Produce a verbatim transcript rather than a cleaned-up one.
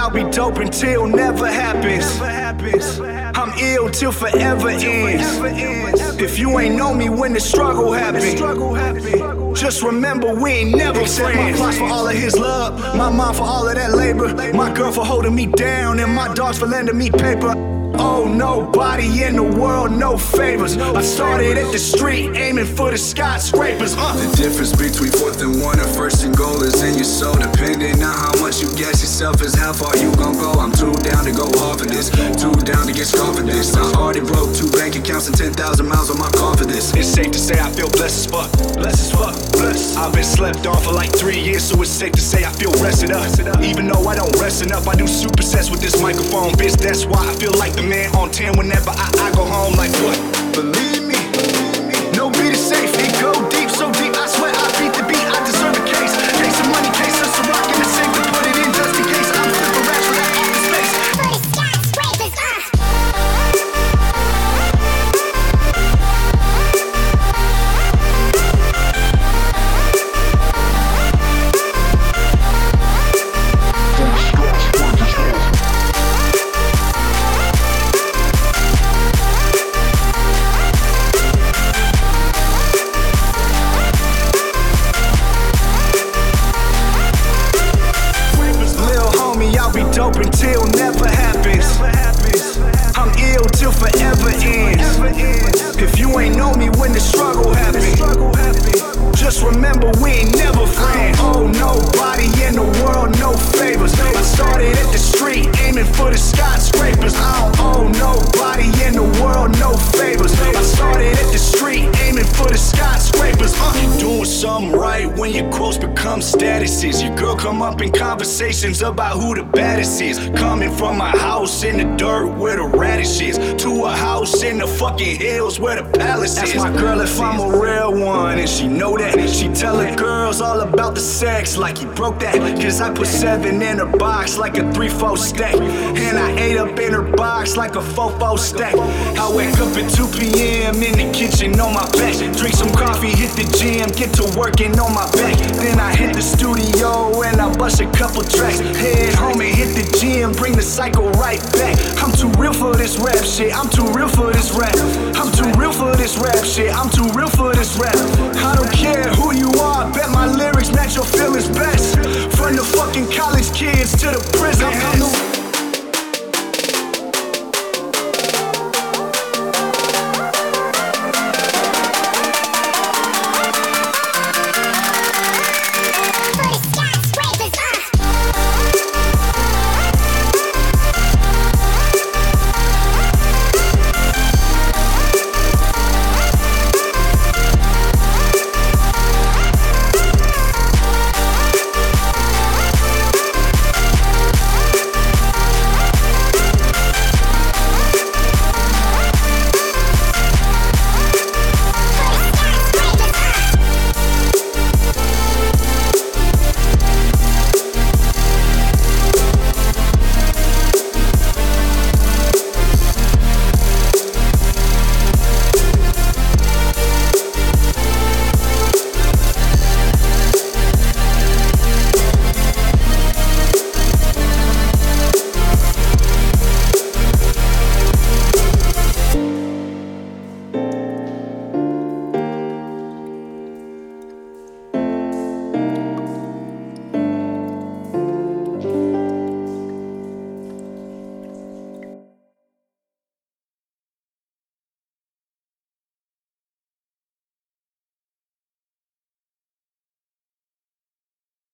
I'll be dope until never happens. I'm ill till forever ends. If you ain't know me when the struggle happened, just remember we ain't never Except friends. My boss for all of his love, my mom for all of that labor, my girl for holding me down, and my dogs for lending me paper. Oh, nobody in the world, no favors. I started at the street, aiming for the skyscrapers. uh. The difference between fourth and one and first and goal is in your soul. Depending on how much you gas yourself is how far you gon' go. I'm too down to go hard for this, too down to get scarred for this. I already broke two bank accounts and ten thousand miles on my car for this. It's safe to say I feel blessed as fuck. Blessed as fuck, blessed. I've been slept on for like three years, so it's safe to say I feel rested up. Even though I don't rest enough, I do supersets with this microphone, bitch. That's why I feel like the man on ten whenever I, I go home. Like what? Believe me, no beat is safe. It go deep, so deep, I swear I beat the beat. I deserve a case, case of money, case of some rock in the safe to put it in just in case. I'm flipping raps for that office space. For the skyscrapers, uh. Dope until never happens. I'm ill till forever ends. If you ain't know me when the struggle happened, just remember we ain't never friends. Oh, nobody in the world, no favors. I started at the street, aiming for the skyscrapers. I don't owe nobody in the world, no favors. I started at the street, aiming for the skyscrapers. uh. You're doing something right when your quotes become statuses. Your girl come up in conversations about who the baddest is. Coming from a house in the dirt where the radish is, to a house in the fucking hills where the palace is. That's my girl if I'm a real one, and she know that. She tell her girls all about the sex like he broke that. Cause I put seven in her box like a three four stack, and I ate up in her box like a four four stack. I wake up at two p m in the kitchen on my back, drink some coffee, hit the gym, get to working on my back. Then I hit the studio and I bust a couple tracks. Head home and hit the gym, bring the cycle right back. I'm too real for this rap shit, I'm too real for this rap. I'm too real for this rap shit, I'm too real for this rap. I don't care who you are, bet my lyrics match your feelings best. From the fucking college kids to the prison. I'm the